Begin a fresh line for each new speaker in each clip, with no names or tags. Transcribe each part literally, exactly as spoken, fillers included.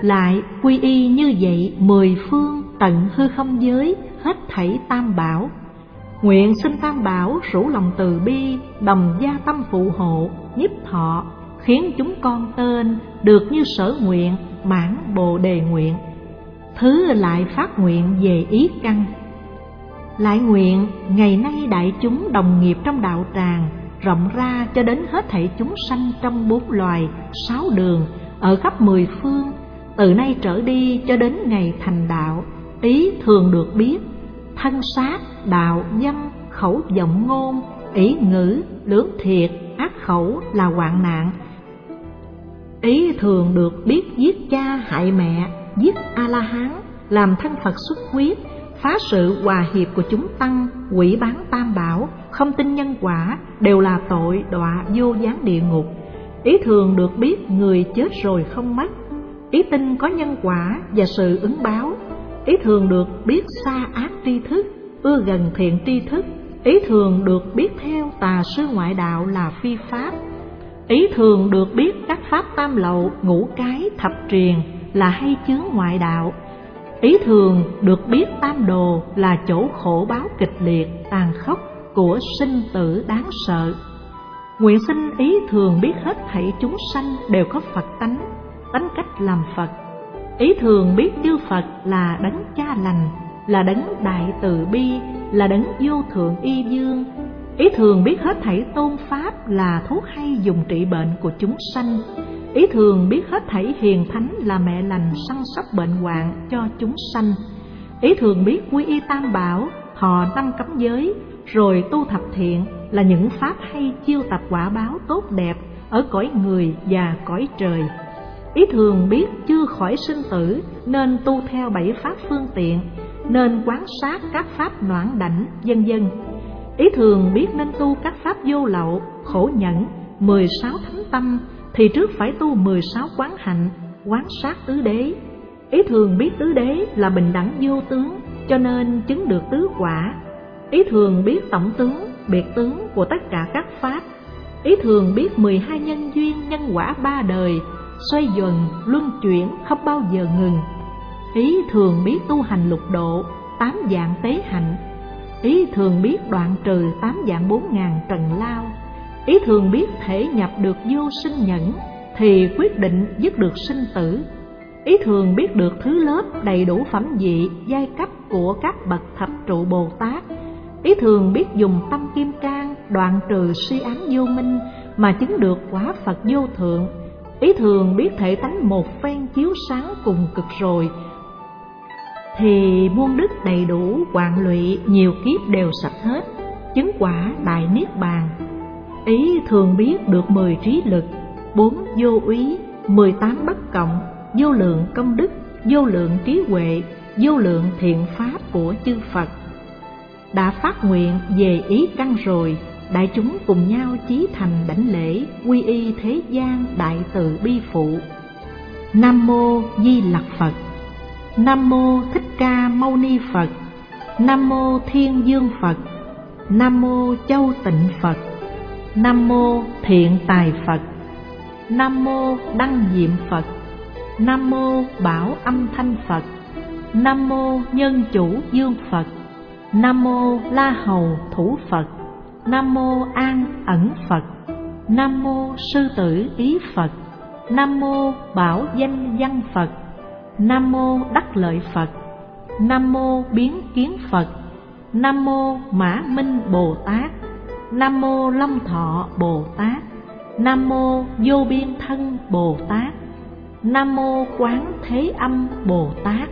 lại quy y như vậy mười phương tận hư không giới hết thảy tam bảo. Nguyện xin tam bảo rủ lòng từ bi, đồng gia tâm phụ hộ, nhiếp thọ, khiến chúng con tên được như sở nguyện, mãn bồ đề nguyện. Thứ lại phát nguyện về ý căn. Lại nguyện ngày nay đại chúng đồng nghiệp trong đạo tràng, rộng ra cho đến hết thảy chúng sanh trong bốn loài, sáu đường, ở khắp mười phương, từ nay trở đi cho đến ngày thành đạo, ý thường được biết, thân xác, đạo, dâm, khẩu vọng ngôn, ý ngữ, lưỡng thiệt, ác khẩu là hoạn nạn. Ý thường được biết giết cha hại mẹ, giết A-la-hán, làm thân Phật xuất huyết, phá sự hòa hiệp của chúng tăng, quỷ bán tam bảo, không tin nhân quả, đều là tội đọa vô gián địa ngục. Ý thường được biết người chết rồi không mất. Ý tin có nhân quả và sự ứng báo. Ý thường được biết xa ác tri thức, ưa gần thiện tri thức. Ý thường được biết theo tà sư ngoại đạo là phi pháp. Ý thường được biết các pháp tam lậu, ngũ cái, thập truyền là hay chướng ngoại đạo. Ý thường được biết tam đồ là chỗ khổ báo kịch liệt, tàn khốc của sinh tử đáng sợ. Nguyện xin ý thường biết hết thảy chúng sanh đều có Phật tánh, tánh cách làm Phật. Ý thường biết chư Phật là đấng cha lành, là đấng đại từ bi, là đấng vô thượng y dương. Ý thường biết hết thảy tôn pháp là thuốc hay dùng trị bệnh của chúng sanh. Ý thường biết hết thảy hiền thánh là mẹ lành săn sóc bệnh hoạn cho chúng sanh. Ý thường biết quy y tam bảo, thọ năm cấm giới, rồi tu thập thiện là những pháp hay chiêu tập quả báo tốt đẹp ở cõi người và cõi trời. Ý thường biết chưa khỏi sinh tử nên tu theo bảy pháp phương tiện, nên quán sát các pháp noãn đảnh, vân vân. Ý thường biết nên tu các pháp vô lậu, khổ nhẫn, mười sáu thánh tâm, thì trước phải tu mười sáu quán hạnh, quán sát tứ đế. Ý thường biết tứ đế là bình đẳng vô tướng, cho nên chứng được tứ quả. Ý thường biết tổng tướng, biệt tướng của tất cả các pháp. Ý thường biết mười hai nhân duyên, nhân quả ba đời, xoay dần, luân chuyển, không bao giờ ngừng. Ý thường biết tu hành lục độ, tám dạng tế hạnh. Ý thường biết đoạn trừ tám dạng bốn ngàn trần lao. Ý thường biết thể nhập được vô sinh nhẫn, thì quyết định dứt được sinh tử. Ý thường biết được thứ lớp đầy đủ phẩm vị, giai cấp của các bậc thập trụ Bồ Tát. Ý thường biết dùng tâm kim cang đoạn trừ si ám vô minh mà chứng được quả Phật vô thượng. Ý thường biết thể tánh một phen chiếu sáng cùng cực rồi, thì muôn đức đầy đủ, hoạn lụy nhiều kiếp đều sạch hết, chứng quả đại niết bàn. Ý thường biết được mười trí lực, bốn vô úy, mười tám bất cộng, vô lượng công đức, vô lượng trí huệ, vô lượng thiện pháp của chư Phật. Đã phát nguyện về ý căn rồi, đại chúng cùng nhau chí thành đảnh lễ, quy y thế gian đại từ bi phụ. Nam mô Di Lặc Phật. Nam mô Thích Ca Mâu Ni Phật. Nam mô Thiên Dương Phật. Nam mô Châu Tịnh Phật. Nam mô Thiện Tài Phật. Nam mô Đăng Diệm Phật. Nam mô Bảo Âm Thanh Phật. Nam mô Nhân Chủ Dương Phật. Nam mô La Hầu Thủ Phật. Nam mô An Ẩn Phật. Nam mô Sư Tử Ý Phật. Nam mô Bảo Danh Văn Phật. Nam mô Đắc Lợi Phật. Nam mô Biến Kiến Phật. Nam mô Mã Minh Bồ Tát. Nam mô Long Thọ Bồ Tát. Nam mô Vô Biên Thân Bồ Tát. Nam mô Quán Thế Âm Bồ Tát.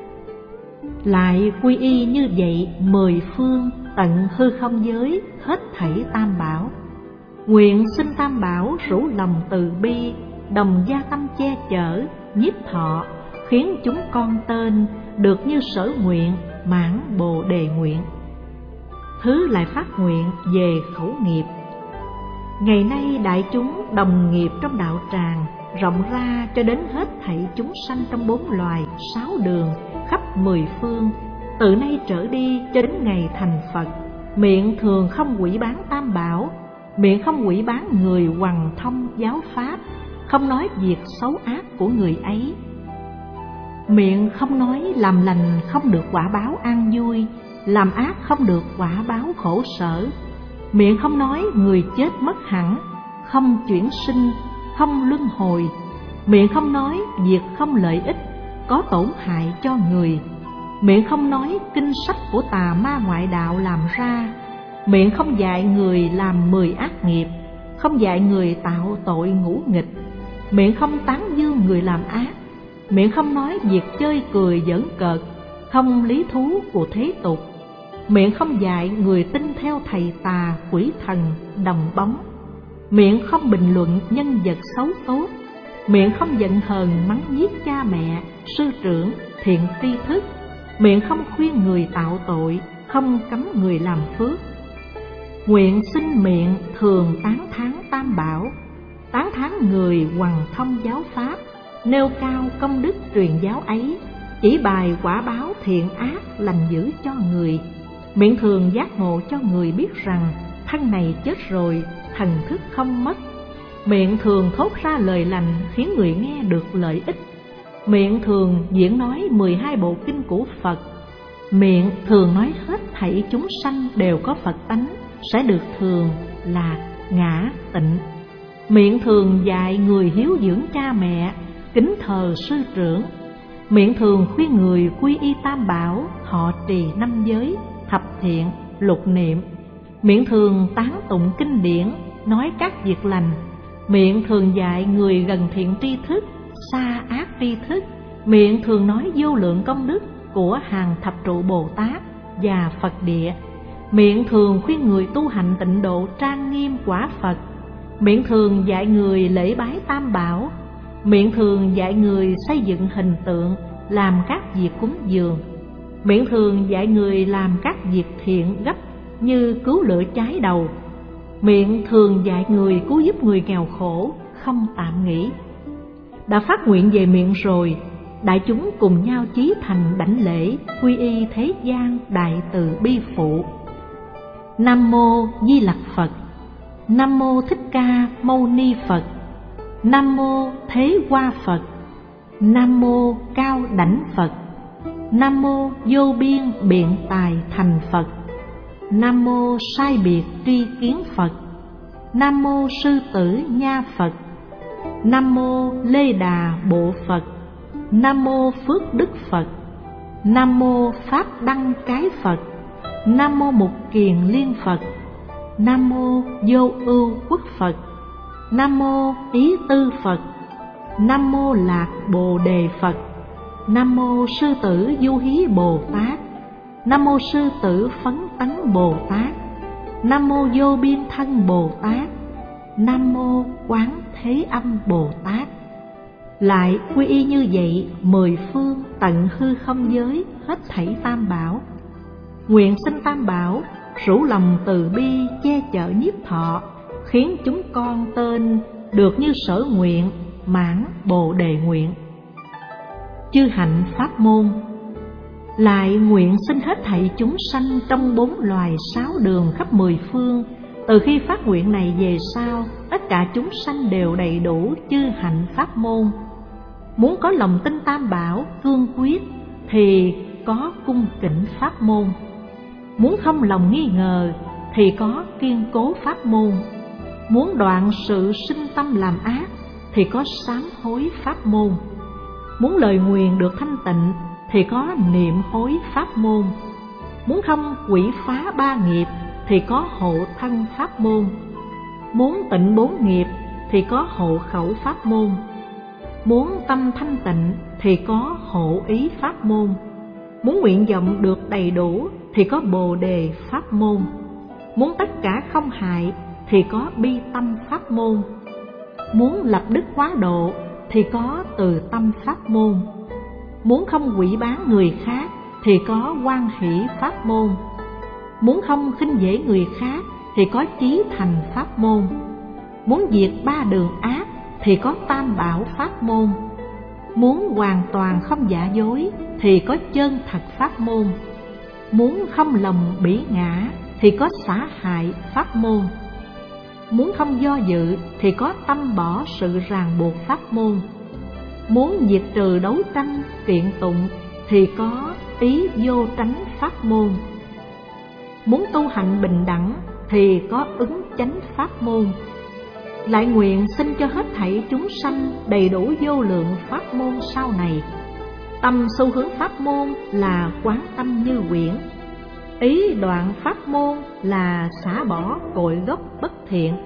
Lại quy y như vậy mười phương tận hư không giới hết thảy tam bảo. Nguyện xin tam bảo rủ lòng từ bi, đồng gia tâm che chở, nhiếp thọ, khiến chúng con tên được như sở nguyện, mãn bồ đề nguyện. Thứ lại phát nguyện về khẩu nghiệp. Ngày nay đại chúng đồng nghiệp trong đạo tràng, rộng ra cho đến hết thảy chúng sanh trong bốn loài, sáu đường, khắp mười phương, từ nay trở đi cho đến ngày thành Phật. Miệng thường không quỷ bán tam bảo, miệng không quỷ bán người hoằng thông giáo pháp, không nói việc xấu ác của người ấy. Miệng không nói làm lành không được quả báo an vui, làm ác không được quả báo khổ sở. Miệng không nói người chết mất hẳn, không chuyển sinh, không luân hồi. Miệng không nói việc không lợi ích, có tổn hại cho người. Miệng không nói kinh sách của tà ma ngoại đạo làm ra. Miệng không dạy người làm mười ác nghiệp, không dạy người tạo tội ngũ nghịch. Miệng không tán dương người làm ác. Miệng không nói việc chơi cười giỡn cợt, không lý thú của thế tục. Miệng không dạy người tin theo thầy tà, quỷ thần, đồng bóng. Miệng không bình luận nhân vật xấu tốt. Miệng không giận hờn mắng giết cha mẹ, sư trưởng, thiện tri thức. Miệng không khuyên người tạo tội, không cấm người làm phước. Nguyện xin miệng thường tán thán Tam Bảo, tán thán người hoằng thông giáo pháp, nêu cao công đức truyền giáo ấy, chỉ bài quả báo thiện ác lành dữ cho người. Miệng thường giác ngộ cho người biết rằng thân này chết rồi, thần thức không mất. Miệng thường thốt ra lời lành khiến người nghe được lợi ích. Miệng thường diễn nói mười hai bộ kinh của Phật. Miệng thường nói hết thảy chúng sanh đều có Phật tánh, sẽ được thường, lạc, ngã, tịnh. Miệng thường dạy người hiếu dưỡng cha mẹ, kính thờ sư trưởng. Miệng thường khuyên người quy y Tam Bảo, thọ trì năm giới, thập thiện, lục niệm. Miệng thường tán tụng kinh điển, nói các việc lành. Miệng thường dạy người gần thiện tri thức, xa ác tri thức. Miệng thường nói vô lượng công đức của hàng thập trụ Bồ Tát và Phật địa. Miệng thường khuyên người tu hành tịnh độ trang nghiêm quả Phật. Miệng thường dạy người lễ bái Tam Bảo. Miệng thường dạy người xây dựng hình tượng, làm các việc cúng dường. Miệng thường dạy người làm các việc thiện gấp như cứu lửa cháy đầu. Miệng thường dạy người cứu giúp người nghèo khổ, không tạm nghỉ. Đã phát nguyện về miệng rồi, đại chúng cùng nhau chí thành đảnh lễ, quy y thế gian đại từ bi phụ. Nam mô Di Lặc Phật. Nam mô Thích Ca Mâu Ni Phật. Nam mô Thế Hoa Phật. Nam mô Cao Đảnh Phật. Nam mô Vô Biên Biện Tài Thành Phật. Nam mô Sai Biệt Tri Kiến Phật. Nam mô Sư Tử Nha Phật. Nam mô Lê Đà Bộ Phật. Nam mô Phước Đức Phật. Nam mô Pháp Đăng Cái Phật. Nam mô Mục Kiền Liên Phật. Nam mô Vô Ưu Quốc Phật. Nam mô Ý Tư Phật. Nam mô Lạc Bồ Đề Phật. Nam mô Sư Tử Du Hí Bồ Tát. Nam mô Sư Tử Phấn Tấn Bồ Tát. Nam mô Vô Biên Thân Bồ Tát. Nam mô Quán Thế Âm Bồ Tát. Lại quy y như vậy mười phương tận hư không giới hết thảy Tam Bảo. Nguyện xin Tam Bảo rủ lòng từ bi che chở nhiếp thọ, khiến chúng con tên được như sở nguyện, mãn bồ đề nguyện. Chư hạnh pháp môn. Lại nguyện xin hết thảy chúng sanh trong bốn loài sáu đường khắp mười phương, từ khi phát nguyện này về sau, tất cả chúng sanh đều đầy đủ chư hạnh pháp môn. Muốn có lòng tin Tam Bảo cương quyết thì có cung kính pháp môn. Muốn không lòng nghi ngờ thì có kiên cố pháp môn. Muốn đoạn sự sinh tâm làm ác thì có sám hối pháp môn. Muốn lời nguyền được thanh tịnh thì có niệm hối pháp môn. Muốn không quỷ phá ba nghiệp thì có hộ thân pháp môn. Muốn tịnh bốn nghiệp thì có hộ khẩu pháp môn. Muốn tâm thanh tịnh thì có hộ ý pháp môn. Muốn nguyện vọng được đầy đủ thì có bồ đề pháp môn. Muốn tất cả không hại thì có bi tâm pháp môn. Muốn lập đức hóa độ thì có từ tâm pháp môn. Muốn không quỷ bán người khác thì có hoan hỷ pháp môn. Muốn không khinh dễ người khác thì có chí thành pháp môn. Muốn diệt ba đường ác thì có Tam Bảo pháp môn. Muốn hoàn toàn không giả dối thì có chân thật pháp môn. Muốn không lòng bỉ ngã thì có xả hại pháp môn. Muốn không do dự thì có tâm bỏ sự ràng buộc pháp môn. muốn diệt trừ đấu tranh kiện tụng thì có ý vô tránh pháp môn. Muốn tu hạnh bình đẳng thì có ứng chánh pháp môn. Lại nguyện xin cho hết thảy chúng sanh đầy đủ vô lượng pháp môn sau này. Tâm xu hướng pháp môn là quán tâm như quyển. Ý đoạn pháp môn là xả bỏ cội gốc bất thiện.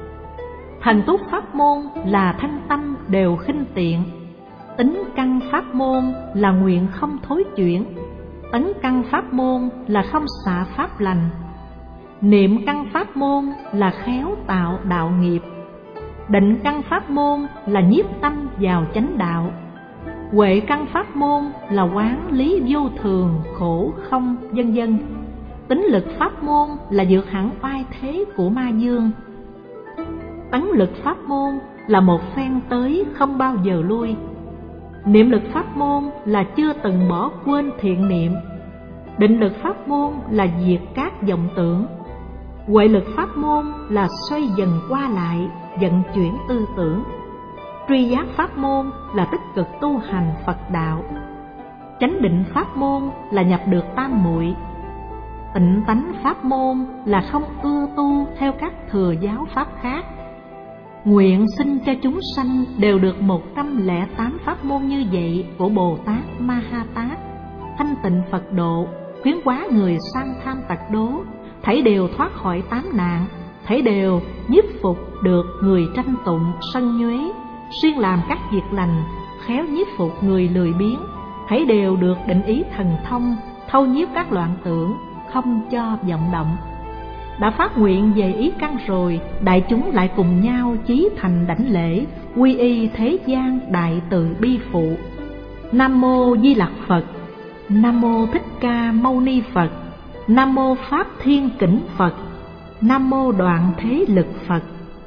Thần túc pháp môn là thanh tâm đều khinh tiện. Tính căn pháp môn là nguyện không thối chuyển. Tấn căn pháp môn là không xả pháp lành. Niệm căn pháp môn là khéo tạo đạo nghiệp. Định căn pháp môn là nhiếp tâm vào chánh đạo. Huệ căn pháp môn là quán lý vô thường, khổ không, vân vân. Tính lực pháp môn là vượt hẳn oai thế của ma dương. Tấn lực pháp môn là một phen tới không bao giờ lui. Niệm lực pháp môn là chưa từng bỏ quên thiện niệm. Định lực pháp môn là diệt các vọng tưởng. Huệ lực pháp môn là xoay dần qua lại, vận chuyển tư tưởng. Tri giác pháp môn là tích cực tu hành Phật đạo. Chánh định pháp môn là nhập được tam muội. Tịnh tánh pháp môn là không ưa tu theo các thừa giáo pháp khác. Nguyện xin cho chúng sanh đều được một trăm lẻ tám pháp môn như vậy của Bồ Tát Ma Ha Tát, thanh tịnh Phật độ, khuyến hóa người sang tham tật đố, thảy đều thoát khỏi tám nạn, thảy đều nhiếp phục được người tranh tụng sân nhuế, xuyên làm các việc lành, khéo nhiếp phục người lười biếng, thảy đều được định ý thần thông, thâu nhiếp các loạn tưởng, không cho vọng động. Đã phát nguyện về ý căn rồi, đại chúng lại cùng nhau chí thành đảnh lễ, quy y thế gian đại từ bi phụ. Nam mô Di Lặc Phật. Nam mô Thích Ca Mâu Ni Phật. Nam mô Pháp Thiên Kỉnh Phật. Nam mô Đoạn Thế Lực Phật.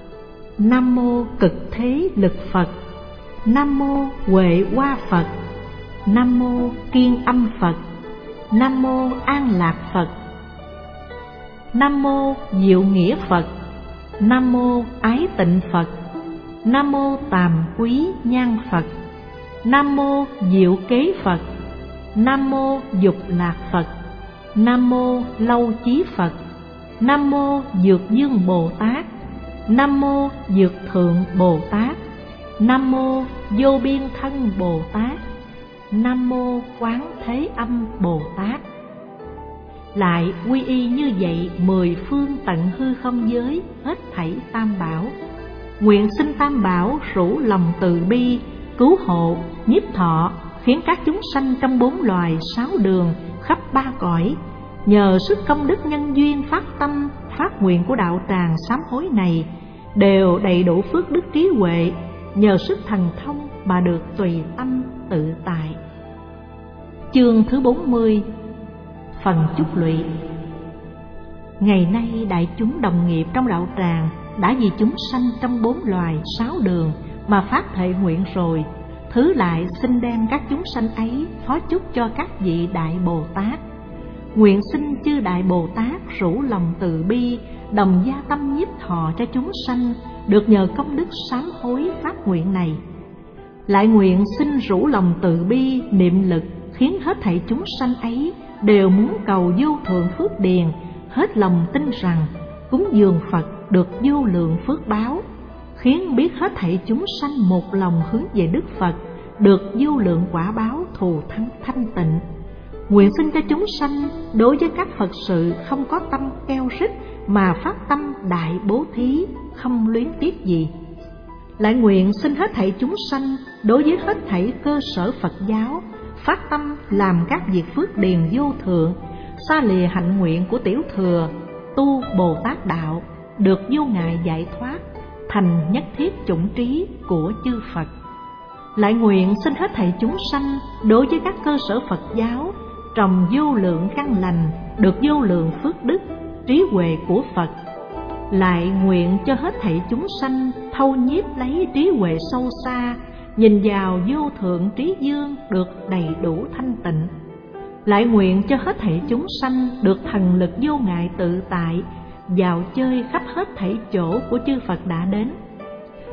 Nam mô Cực Thế Lực Phật. Nam mô Huệ Hoa Phật. Nam mô Kiên Âm Phật. Nam mô An Lạc Phật. Nam mô Diệu Nghĩa Phật. Nam mô Ái Tịnh Phật. Nam mô Tàm Quý Nhan Phật. Nam mô Diệu Kế Phật. Nam mô Dục Lạc Phật. Nam mô Lâu Chí Phật. Nam mô Dược Dương Bồ Tát. Nam mô Dược Thượng Bồ Tát. Nam mô Vô Biên Thân Bồ Tát. Nam mô Quán Thế Âm Bồ Tát. Lại quy y như vậy mười phương tận hư không giới, hết thảy tam bảo. Nguyện xin tam bảo rủ lòng từ bi, cứu hộ, nhiếp thọ, khiến các chúng sanh trong bốn loài sáu đường khắp ba cõi, nhờ sức công đức nhân duyên phát tâm phát nguyện của đạo tràng sám hối này, đều đầy đủ phước đức trí huệ, nhờ sức thần thông mà được tùy tâm tự tại. Chương thứ bốn mươi. Phần chúc lụy. Ngày nay đại chúng đồng nghiệp trong đạo tràng đã vì chúng sanh trong bốn loài sáu đường mà phát thệ nguyện rồi, thứ lại xin đem các chúng sanh ấy phó chúc cho các vị đại Bồ Tát. Nguyện xin chư đại Bồ Tát rủ lòng từ bi, đồng gia tâm nhiếp thọ cho chúng sanh được nhờ công đức sám hối phát nguyện này. Lại nguyện xin rủ lòng từ bi niệm lực, khiến hết thảy chúng sanh ấy đều muốn cầu vô thượng phước điền, hết lòng tin rằng cúng dường Phật được vô lượng phước báo, khiến biết hết thảy chúng sanh một lòng hướng về Đức Phật, được vô lượng quả báo thù thắng thanh tịnh. Nguyện xin cho chúng sanh đối với các Phật sự không có tâm keo rít, mà phát tâm đại bố thí, không luyến tiếc gì. Lại nguyện xin hết thảy chúng sanh đối với hết thảy cơ sở Phật giáo phát tâm làm các việc phước điền vô thượng, xa lìa hạnh nguyện của tiểu thừa, tu Bồ Tát đạo, được vô ngại giải thoát, thành nhất thiết chủng trí của chư Phật. Lại nguyện xin hết thảy chúng sanh đối với các cơ sở Phật giáo trồng vô lượng căn lành, được vô lượng phước đức, trí huệ của Phật. Lại nguyện cho hết thảy chúng sanh thâu nhiếp lấy trí huệ sâu xa, nhìn vào vô thượng trí dương được đầy đủ thanh tịnh. Lại nguyện cho hết thảy chúng sanh được thần lực vô ngại tự tại, vào chơi khắp hết thảy chỗ của chư Phật đã đến.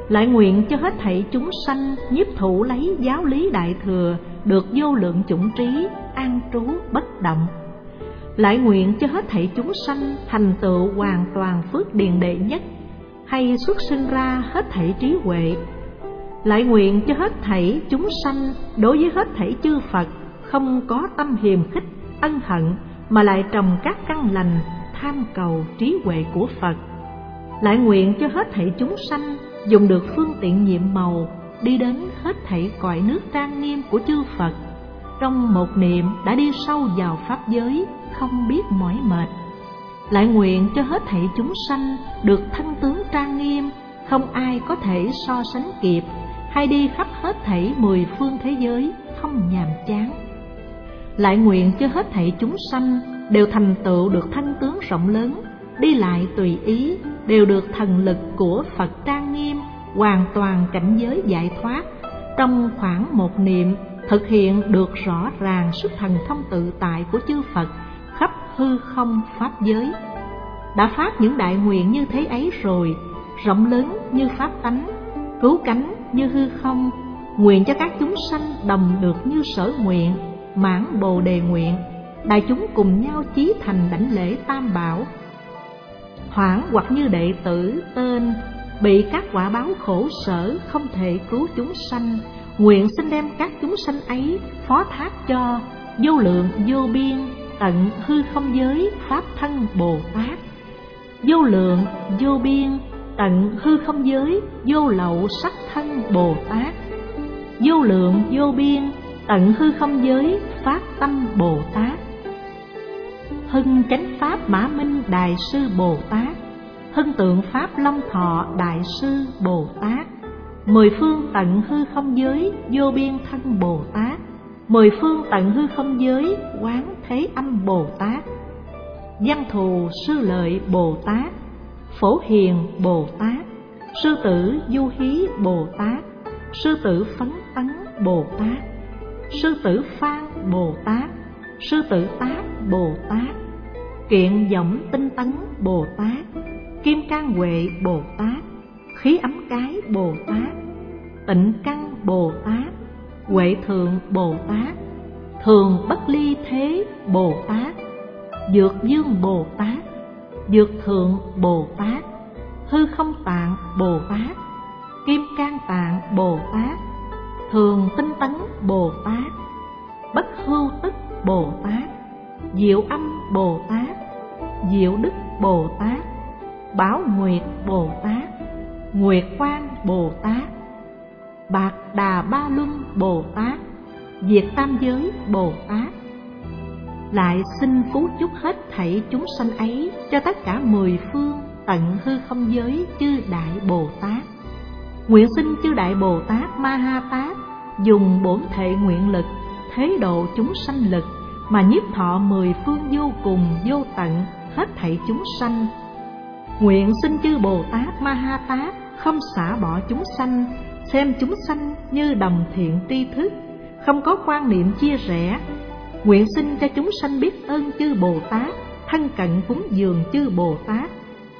Lại nguyện cho hết thảy chúng sanh nhiếp thụ lấy giáo lý đại thừa, được vô lượng chủng trí, an trú bất động. Lại nguyện cho hết thảy chúng sanh thành tựu hoàn toàn phước điền đệ nhất, hay xuất sinh ra hết thảy trí huệ. Lại nguyện cho hết thảy chúng sanh đối với hết thảy chư Phật không có tâm hiềm khích, ân hận, mà lại trồng các căn lành, tham cầu trí huệ của Phật. Lại nguyện cho hết thảy chúng sanh dùng được phương tiện nhiệm màu, đi đến hết thảy cõi nước trang nghiêm của chư Phật, trong một niệm đã đi sâu vào pháp giới, không biết mỏi mệt. Lại nguyện cho hết thảy chúng sanh được thân tướng trang nghiêm, không ai có thể so sánh kịp, hay đi khắp hết thảy mười phương thế giới, không nhàm chán. Lại nguyện cho hết thảy chúng sanh đều thành tựu được thân tướng rộng lớn, đi lại tùy ý, đều được thần lực của Phật trang nghiêm, hoàn toàn cảnh giới giải thoát, trong khoảng một niệm thực hiện được rõ ràng sức thần thông tự tại của chư Phật khắp hư không pháp giới. Đã phát những đại nguyện như thế ấy rồi, rộng lớn như pháp tánh, cứu cánh như hư không, nguyện cho các chúng sanh đồng được như sở nguyện, mãn bồ đề nguyện, đại chúng cùng nhau chí thành đảnh lễ tam bảo. Hoảng hoặc như đệ tử tên bị các quả báo khổ sở không thể cứu chúng sanh, nguyện xin đem các chúng sanh ấy phó thác cho vô lượng vô biên tận hư không giới pháp thân Bồ Tát, vô lượng vô biên tận hư không giới vô lậu sắc thân Bồ Tát, vô lượng vô biên tận hư không giới pháp tâm Bồ Tát, hưng chánh pháp Mã Minh Đại sư Bồ Tát, hưng tượng pháp Long Thọ Đại sư Bồ Tát, mười phương tận hư không giới vô biên thân Bồ Tát, mười phương tận hư không giới quán thế âm Bồ Tát, văn thù sư lợi Bồ Tát, phổ hiền Bồ Tát, sư tử du hí Bồ Tát, sư tử phấn tấn Bồ Tát, sư tử phan Bồ Tát, sư tử tác Bồ Tát, kiện giọng tinh tấn Bồ Tát, kim cang huệ Bồ Tát, khí ấm cái Bồ Tát, tịnh căn Bồ Tát, huệ thượng Bồ Tát, thường bất ly thế Bồ Tát, dược dương Bồ Tát, dược thượng Bồ Tát, hư không tạng Bồ Tát, kim cang tạng Bồ Tát, thường tinh tấn Bồ Tát, bất hưu tức Bồ Tát, diệu âm Bồ Tát, diệu đức Bồ Tát, bảo nguyệt Bồ Tát, nguyệt quang Bồ Tát, bạc đà ba luân Bồ Tát, diệt tam giới Bồ Tát. Lại xin phú chúc hết thảy chúng sanh ấy cho tất cả mười phương tận hư không giới chư đại Bồ Tát. Nguyện xin chư đại Bồ Tát Ma Ha Tát dùng bổn thệ nguyện lực thế độ chúng sanh lực mà nhiếp thọ mười phương vô cùng vô tận hết thảy chúng sanh. Nguyện xin chư Bồ Tát Ma Ha Tát không xả bỏ chúng sanh, xem chúng sanh như đồng thiện tri thức, không có quan niệm chia rẽ. Nguyện xin cho chúng sanh biết ơn chư Bồ Tát, thân cận cúng dường chư Bồ Tát.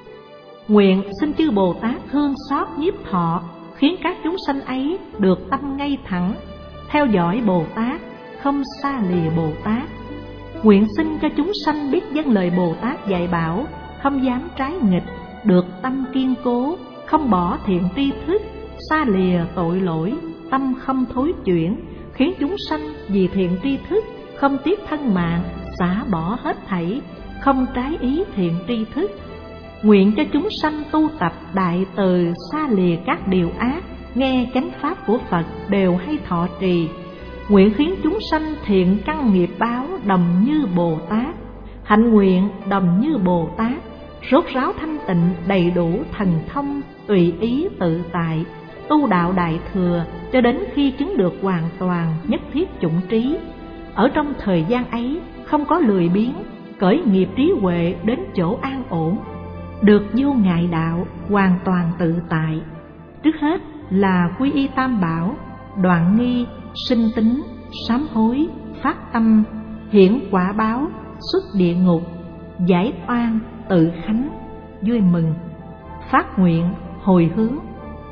Nguyện xin chư Bồ Tát thương xót nhiếp thọ, khiến các chúng sanh ấy được tâm ngay thẳng, theo dõi Bồ Tát, không xa lìa Bồ Tát. Nguyện xin cho chúng sanh biết vâng lời Bồ Tát dạy bảo, không dám trái nghịch, được tâm kiên cố, không bỏ thiện tri thức, xa lìa tội lỗi, tâm không thối chuyển, khiến chúng sanh vì thiện tri thức không tiếc thân mạng, xả bỏ hết thảy, không trái ý thiện tri thức. Nguyện cho chúng sanh tu tập đại từ, xa lìa các điều ác, nghe chánh pháp của Phật đều hay thọ trì. Nguyện khiến chúng sanh thiện căn nghiệp báo đồng như Bồ Tát, hạnh nguyện đồng như Bồ Tát, rốt ráo thanh tịnh đầy đủ thần thông, tùy ý tự tại, tu đạo đại thừa cho đến khi chứng được hoàn toàn nhất thiết chủng trí. Ở trong thời gian ấy không có lười biếng, cởi nghiệp trí huệ đến chỗ an ổn, được vô ngại đạo, hoàn toàn tự tại. Trước hết là quy y tam bảo, đoạn nghi, sinh tính, sám hối, phát tâm, hiển quả báo, xuất địa ngục, giải oan, tự khánh, vui mừng, phát nguyện, hồi hướng,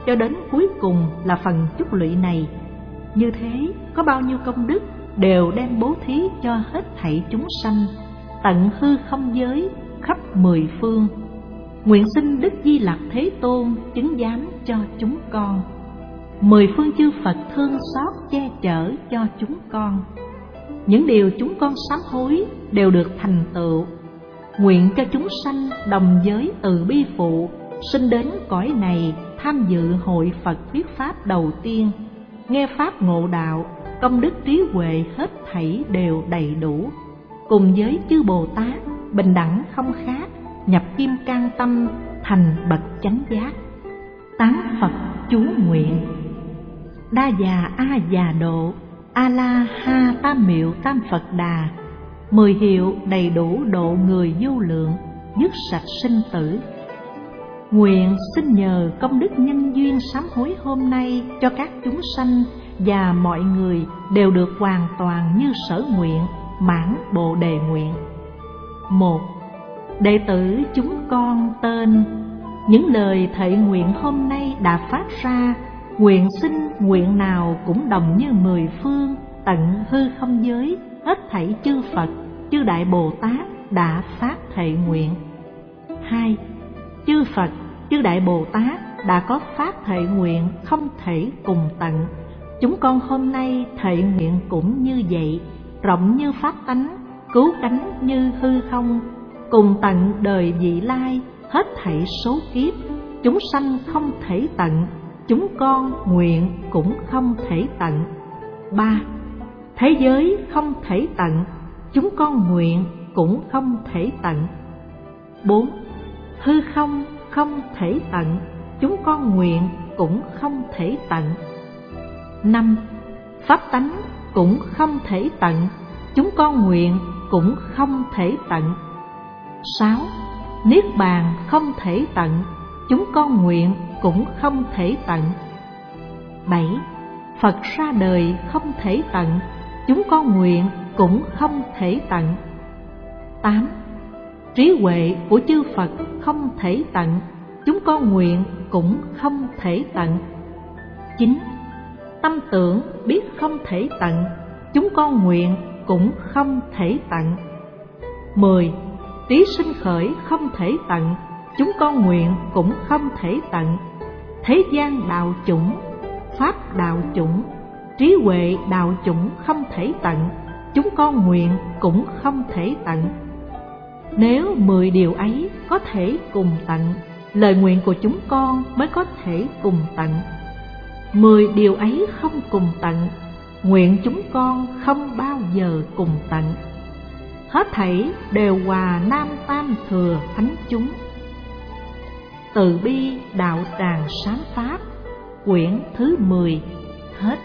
cho đến cuối cùng là phần chúc lụy này. Như thế, có bao nhiêu công đức đều đem bố thí cho hết thảy chúng sanh, tận hư không giới, khắp mười phương. Nguyện xin Đức Di Lặc Thế Tôn chứng giám cho chúng con. Mười phương chư Phật thương xót che chở cho chúng con. Những điều chúng con sám hối đều được thành tựu. Nguyện cho chúng sanh đồng giới từ bi phụ sinh đến cõi này tham dự hội Phật thuyết pháp đầu tiên, nghe pháp ngộ đạo, công đức trí huệ hết thảy đều đầy đủ. Cùng với chư Bồ Tát bình đẳng không khác, nhập kim cang tâm thành bậc chánh giác. Tán Phật chú nguyện: Đa già a già độ, a la ha tam miệu tam Phật đà. Mười hiệu đầy đủ độ người vô lượng, dứt sạch sinh tử. Nguyện xin nhờ công đức nhân duyên sám hối hôm nay cho các chúng sanh và mọi người đều được hoàn toàn như sở nguyện, mãn bồ đề nguyện. Một. Đệ tử chúng con tên. Những lời thệ nguyện hôm nay đã phát ra, nguyện xin nguyện nào cũng đồng như mười phương tận hư không giới, hết thảy chư Phật, chư Đại Bồ Tát đã phát thệ nguyện. Hai. Chư Phật, chư Đại Bồ Tát đã có phát thệ nguyện không thể cùng tận. Chúng con hôm nay thệ nguyện cũng như vậy, rộng như pháp tánh, cứu cánh như hư không, cùng tận đời vị lai, hết thảy số kiếp. Chúng sanh không thể tận, chúng con nguyện cũng không thể tận. Ba. Thế giới không thể tận, chúng con nguyện cũng không thể tận. Bốn. Hư không không thể tận, chúng con nguyện cũng không thể tận. Năm. Pháp tánh cũng không thể tận, chúng con nguyện cũng không thể tận. Sáu. Niết bàn không thể tận, chúng con nguyện cũng không thể tận. Bảy. Phật ra đời không thể tận, chúng con nguyện cũng không thể tận. Tám. Trí huệ của chư Phật không thể tận, chúng con nguyện cũng không thể tận. Chín. Tâm tưởng biết không thể tận, chúng con nguyện cũng không thể tận. Mười. Trí sinh khởi không thể tận, chúng con nguyện cũng không thể tận. Thế gian đạo chủng, pháp đạo chủng, trí huệ đạo chủng không thể tận, chúng con nguyện cũng không thể tận. Nếu mười điều ấy có thể cùng tận, lời nguyện của chúng con mới có thể cùng tận. Mười điều ấy không cùng tận, nguyện chúng con không bao giờ cùng tận. Hết thảy đều hòa nam tam thừa thánh chúng. Từ bi đạo tràng sám pháp, quyển thứ mười, hết.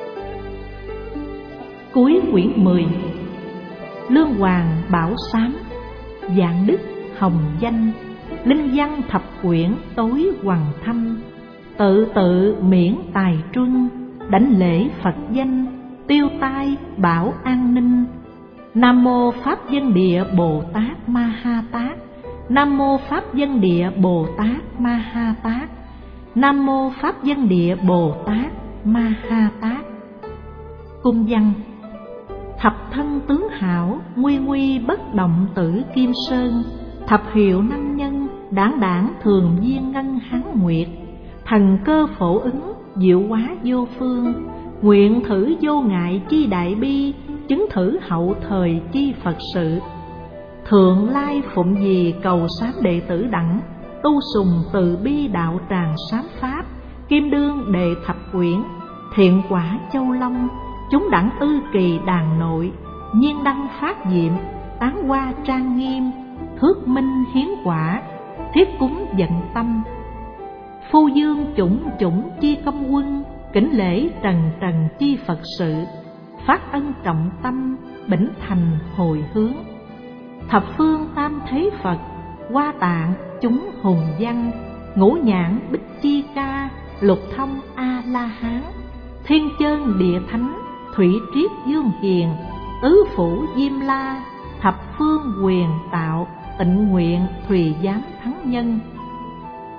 Cuối quyển mười. Lương Hoàng Bảo Sám, Dạng Đức Hồng Danh, Linh Văn Thập Quyển tối hoàng thâm. Tự tự miễn tài truân, đảnh lễ Phật danh, tiêu tai bảo an ninh. Nam mô Pháp Dân Địa Bồ Tát Ma Ha Tát, Nam mô Pháp Dân Địa Bồ Tát Ma Ha Tát, Nam mô Pháp Dân Địa Bồ Tát Ma Ha Tát. Cung văn: Thập thân tướng hảo, nguy nguy bất động tử kim sơn. Thập hiệu năm nhân, đảng đảng thường viên ngân hán nguyệt. Thần cơ phổ ứng, diệu hóa vô phương. Nguyện thử vô ngại chi đại bi, chứng thử hậu thời chi Phật sự. Thượng lai phụng gì cầu sám đệ tử đẳng, tu sùng từ bi đạo tràng sám pháp. Kim đương đệ thập quyển, thiện quả châu long. Chúng đẳng ư kỳ đàn nội, nhiên đăng phát diệm. Tán hoa trang nghiêm, thước minh hiến quả. Thiết cúng vận tâm, phu dương chủng chủng chi công quân. Kính lễ trần trần chi Phật sự, phát ân trọng tâm, bỉnh thành hồi hướng. Thập phương tam thế Phật, hoa tạng chúng hùng văn. Ngũ nhãn bích chi ca, lục thông a la hán. Thiên chơn địa thánh, thủy triết dương hiền. Tứ phủ diêm la, thập phương quyền tạo. Tịnh nguyện thùy giám thắng nhân.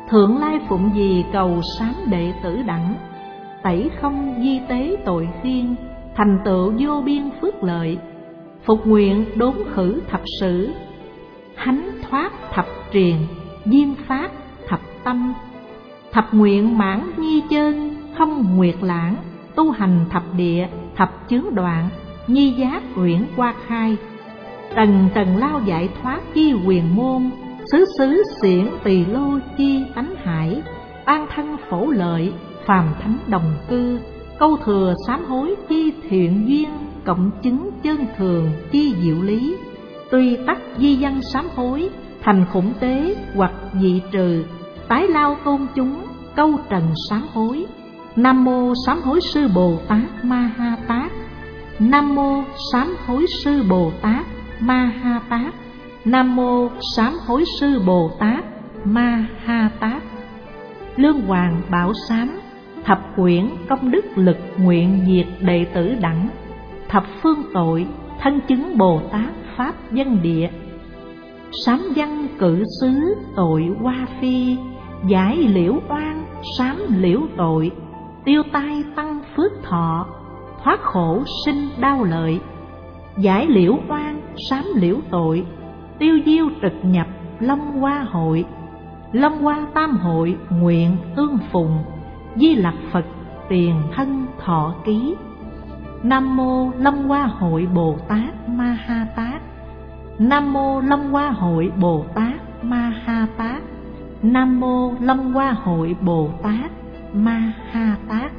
Thượng Lai Phụng Dì cầu sám đệ tử đẳng, tẩy không di tế tội khiên, thành tựu vô biên phước lợi. Phục nguyện đốn khử thập sử, hánh thoát thập triền, diêm phát thập tâm. Thập nguyện mãn nhi chân, không nguyệt lãng, tu hành thập địa, thập chướng đoạn, nhi giác uyển qua khai. Trần trần lao giải thoát chi quyền môn, xứ xứ xiển tỳ lô chi tánh hải. An thân phổ lợi, phàm thánh đồng cư, câu thừa sám hối chi thiện duyên, cộng chứng chân thường chi diệu lý. Tuy tắc di văn sám hối, thành khủng tế hoặc dị trừ, tái lao tôn chúng, câu trần sám hối. Nam mô sám hối sư Bồ Tát Ma Ha Tát. Nam mô sám hối sư Bồ Tát Ma Ha Tát. Nam mô sám hối sư Bồ Tát Ma Ha Tát. Lương Hoàng bảo sám, thập quyển công đức lực nguyện diệt đệ tử đẳng, thập phương tội thân chứng Bồ Tát pháp dân địa. Sám văn cử xứ tội hoa phi, giải liễu oan sám liễu tội. Tiêu tai tăng phước thọ, thoát khổ sinh đau lợi. Giải liễu oan sám liễu tội, tiêu diêu trực nhập Long Hoa hội. Long Hoa tam hội nguyện tương phùng, Di Lặc Phật tiền thân thọ ký. Nam mô Long Hoa hội Bồ Tát Ma Ha Tát. Nam mô Long Hoa hội Bồ Tát Ma Ha Tát. Nam mô Long Hoa hội Bồ Tát Ma Ha Tát.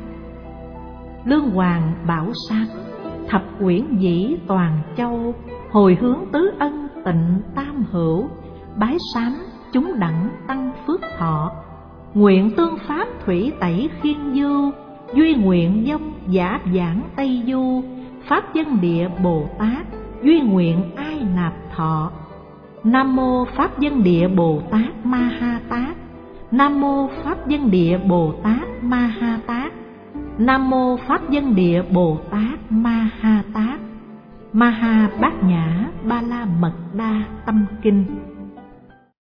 Lương Hoàng bảo sám, thập quyển dĩ toàn châu, hồi hướng tứ ân tịnh tam hữu. Bái sám chúng đẳng tăng phước thọ, nguyện tương pháp thủy tẩy khiên du. Duy nguyện dông giả giảng Tây Du, pháp dân địa Bồ Tát, duy nguyện ai nạp thọ. Nam mô pháp dân địa Bồ Tát Ma Ha Tát. Nam mô pháp dân địa Bồ Tát Ma Ha Tát. Nam mô pháp dân địa Bồ Tát Ma Ha Tát. Ma Ha Bát Nhã Ba La Mật Đa Tâm Kinh.